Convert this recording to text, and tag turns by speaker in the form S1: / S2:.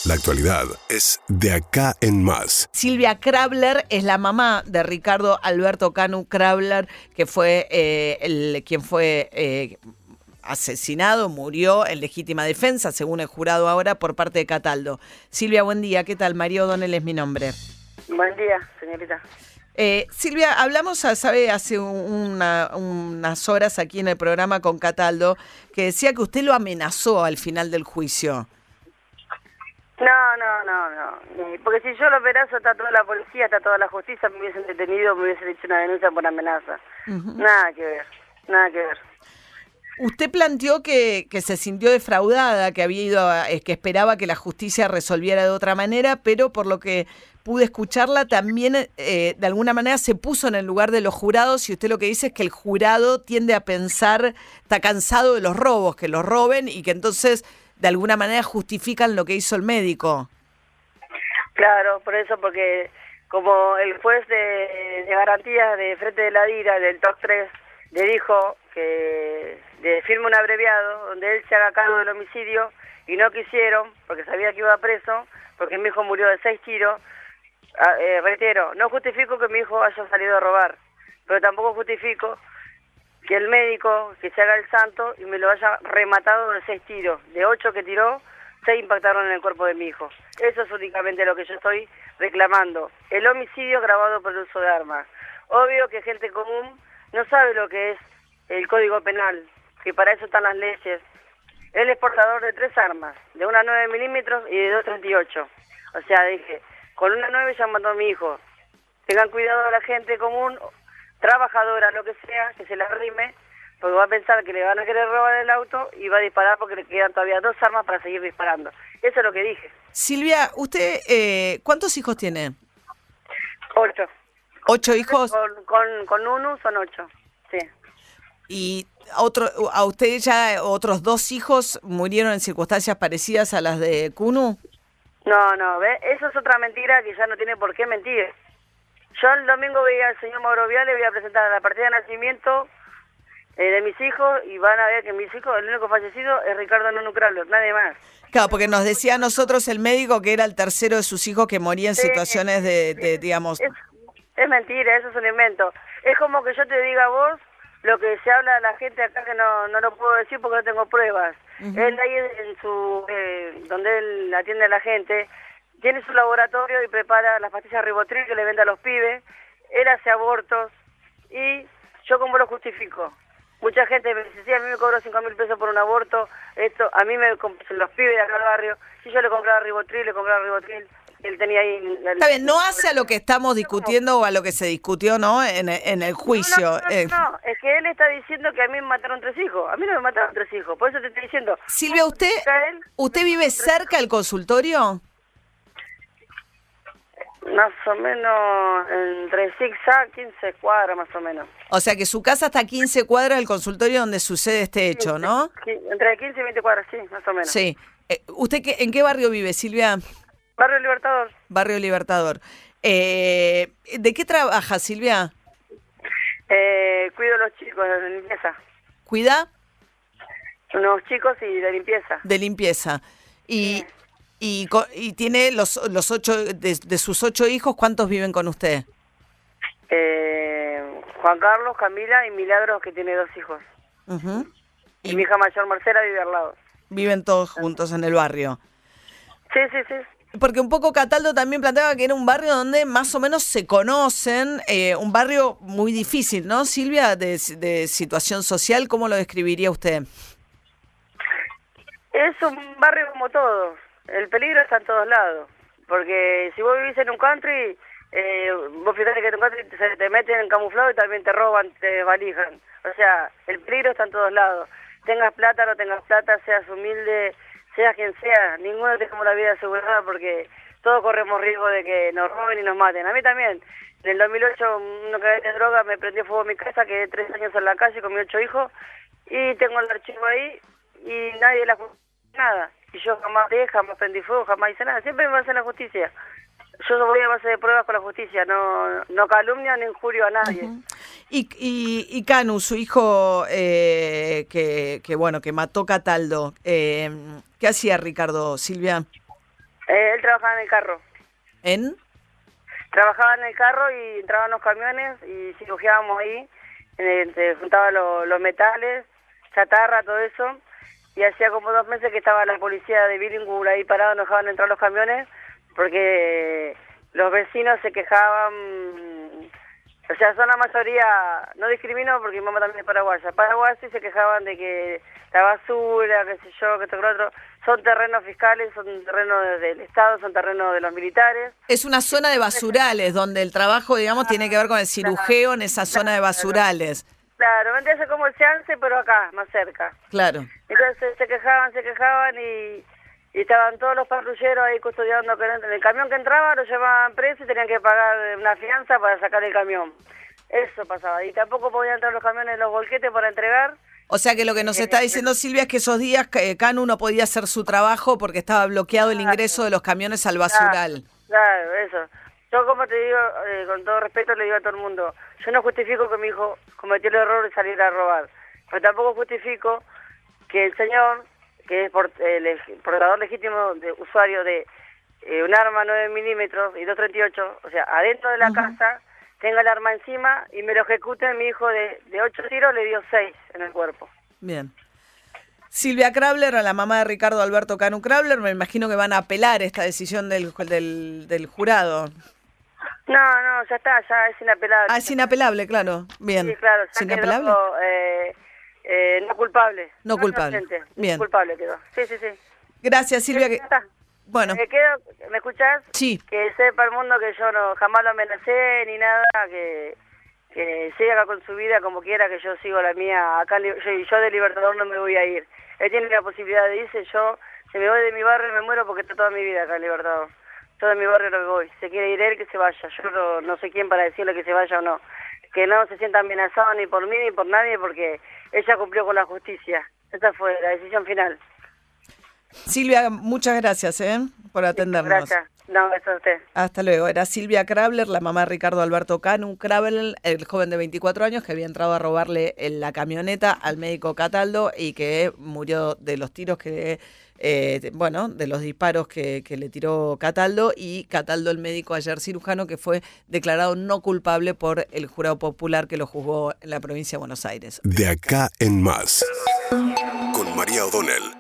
S1: La actualidad es De Acá en Más.
S2: Silvia Krabler es la mamá de Ricardo Alberto Canu Krabler, que fue quien fue asesinado, murió en legítima defensa, según el jurado ahora, por parte de Cataldo. Silvia, buen día. ¿Qué tal? María O'Donnell es mi nombre.
S3: Buen día, señorita.
S2: Silvia, hablamos, hace unas horas aquí en el programa con Cataldo, que decía que usted lo amenazó al final del juicio.
S3: No. Porque si yo lo amenazo, está toda la policía, está toda la justicia, me hubiesen detenido, me hubiesen hecho una denuncia por amenaza. Uh-huh. Nada que ver.
S2: Usted planteó que se sintió defraudada, que que esperaba que la justicia resolviera de otra manera, pero por lo que pude escucharla también de alguna manera se puso en el lugar de los jurados, y usted lo que dice es que el jurado tiende a pensar, está cansado de los robos, que los roben y que entonces de alguna manera justifican lo que hizo el médico.
S3: Claro, por eso, porque como el juez de garantías de frente de la DIRA del TOC 3 le dijo que le firme un abreviado donde él se haga cargo del homicidio y no quisieron, porque sabía que iba preso, porque mi hijo murió de 6 tiros. Reitero, no justifico que mi hijo haya salido a robar, pero tampoco justifico que el médico que se haga el santo y me lo haya rematado de 6 tiros. De 8 que tiró, 6 impactaron en el cuerpo de mi hijo. Eso es únicamente lo que yo estoy reclamando. El homicidio agravado por el uso de armas. Obvio que gente común no sabe lo que es el Código Penal, que para eso están las leyes. Él es portador de 3 armas, de una 9 milímetros y de 2.38. O sea, dije, con una 9 ya mató a mi hijo. Tengan cuidado de la gente común, trabajadora, lo que sea, que se la rime, porque va a pensar que le van a querer robar el auto y va a disparar porque le quedan todavía 2 armas para seguir disparando. Eso es lo que dije.
S2: Silvia, usted, ¿cuántos hijos tiene?
S3: 8.
S2: ¿8 hijos?
S3: Con uno son 8, sí.
S2: ¿Y a usted ya otros 2 hijos murieron en circunstancias parecidas a las de Cunu?
S3: No, ¿ves? Eso es otra mentira que ya no tiene por qué mentir. Yo el domingo voy al señor Mauro Vial, le voy a presentar la partida de nacimiento de mis hijos y van a ver que mis hijos, el único fallecido es Ricardo Nunu Krabler, nadie más.
S2: Claro, porque nos decía a nosotros el médico que era el tercero de sus hijos que moría en situaciones de digamos...
S3: Es mentira, eso es un invento. Es como que yo te diga a vos lo que se habla de la gente acá que no lo puedo decir porque no tengo pruebas. Uh-huh. Él ahí en su donde él atiende a la gente, tiene su laboratorio y prepara las pastillas Rivotril que le vende a los pibes. Él hace abortos y yo como lo justifico. Mucha gente me dice, sí, a mí me cobró 5.000 pesos por un aborto, a mí me los pibes de acá al barrio, si yo le compraba Rivotril, él tenía ahí...
S2: Está bien, no hace a lo que estamos discutiendo o a lo que se discutió, ¿no? En el juicio.
S3: No, es que él está diciendo que a mí me mataron 3 hijos. A mí no me mataron 3 hijos, por eso te estoy diciendo.
S2: Silvia, ¿usted vive cerca del consultorio?
S3: Más o menos entre zigzag, 15 cuadras más o menos.
S2: O sea que su casa está a 15 cuadras del consultorio donde sucede este hecho, ¿no?
S3: Entre 15 y 20 cuadras, sí, más o menos.
S2: Sí. ¿Usted en qué barrio vive, Silvia?
S3: Barrio Libertador.
S2: Barrio Libertador. ¿De qué trabaja, Silvia?
S3: Cuido a los chicos de limpieza.
S2: ¿Cuida?
S3: Unos chicos y de limpieza.
S2: De limpieza. Y tiene los 8, de sus 8 hijos, ¿cuántos viven con usted?
S3: Juan Carlos, Camila y Milagros, que tiene 2 hijos. Uh-huh. Y mi hija mayor, Marcela, vive al lado.
S2: Viven todos juntos en el barrio.
S3: Sí.
S2: Porque un poco Cataldo también planteaba que era un barrio donde más o menos se conocen, un barrio muy difícil, ¿no, Silvia? De situación social, ¿cómo lo describiría usted?
S3: Es un barrio como todos. El peligro está en todos lados. Porque si vos vivís en un country, vos fíjate que en un country se te meten en camuflado y también te roban, te desvalijan. O sea, el peligro está en todos lados. Tengas plata o no tengas plata, seas humilde, seas quien sea, ninguno tenemos la vida asegurada porque todos corremos riesgo de que nos roben y nos maten. A mí también. En el 2008 una cadena de droga me prendió fuego en mi casa, quedé 3 años en la calle con mis 8 hijos y tengo el archivo ahí y nadie la nada. Y yo jamás prendí fuego, jamás hice nada. Siempre me base en la justicia. Yo voy a base de pruebas con la justicia, no calumnio ni injurio a nadie. Uh-huh.
S2: Y Canu, su hijo que mató Cataldo, ¿qué hacía Ricardo, Silvia?
S3: Él trabajaba en el carro.
S2: ¿En?
S3: Trabajaba en el carro y entraban los camiones y cirugiábamos ahí. Se juntaban los metales, chatarra, todo eso. Y hacía como 2 meses que estaba la policía de Billingham ahí parado, no dejaban entrar los camiones porque los vecinos se quejaban. O sea, son la mayoría, no discrimino porque mi mamá también es paraguaya, paraguayos, y se quejaban de que la basura, qué sé yo, que esto, que lo otro, son terrenos fiscales, son terrenos del Estado, son terrenos de los militares.
S2: Es una zona de basurales, donde el trabajo, digamos, tiene que ver con el cirujeo en esa zona de basurales.
S3: Claro, vendría a ser como el Seance, pero acá, más cerca.
S2: Claro.
S3: Entonces se quejaban y estaban todos los patrulleros ahí custodiando que el camión que entraba lo llevaban preso y tenían que pagar una fianza para sacar el camión. Eso pasaba. Y tampoco podían entrar los camiones en los volquetes para entregar.
S2: O sea que lo que nos está diciendo Silvia es que esos días Canu no podía hacer su trabajo porque estaba bloqueado el ingreso de los camiones al basural.
S3: Claro, eso. Yo, como te digo, con todo respeto le digo a todo el mundo, yo no justifico que mi hijo cometió el error de salir a robar, pero tampoco justifico que el señor, que es el portador legítimo de usuario de un arma 9 milímetros y 2.38, o sea, adentro de la casa, tenga el arma encima y me lo ejecute. Mi hijo de 8 tiros le dio 6 en el cuerpo.
S2: Bien. Silvia Krabler, a la mamá de Ricardo Alberto Canu Krabler, me imagino que van a apelar esta decisión del jurado.
S3: No, ya está, ya es inapelable.
S2: Ah, es inapelable, claro. Bien.
S3: Sí, claro, ya
S2: ¿Es inapelable?
S3: Quedó, no culpable.
S2: No culpable.
S3: Inocente,
S2: Bien.
S3: Culpable quedó. Sí.
S2: Gracias, Silvia.
S3: Ya está.
S2: Bueno.
S3: ¿Me escuchás?
S2: Sí.
S3: Que sepa el mundo que yo no jamás lo amenacé ni nada, que siga con su vida como quiera, que yo sigo la mía. Acá yo de Libertador no me voy a ir. Él tiene la posibilidad de irse, yo, si me voy de mi barrio me muero porque está toda mi vida acá en Libertador. Todo mi barrio no me voy. Si se quiere ir él, que se vaya. Yo no sé quién para decirle que se vaya o no. Que no se sienta amenazado ni por mí ni por nadie, porque ella cumplió con la justicia. Esa fue la decisión final.
S2: Silvia, muchas gracias por atendernos.
S3: Gracias. No, gracias a usted.
S2: Hasta luego. Era Silvia Krabler, la mamá de Ricardo Alberto Canu Krabler, el joven de 24 años que había entrado a robarle la camioneta al médico Cataldo y que murió de los tiros de los disparos que le tiró Cataldo, y Cataldo, el médico ayer cirujano, que fue declarado no culpable por el jurado popular que lo juzgó en la provincia de Buenos Aires.
S1: De acá en más, con María O'Donnell.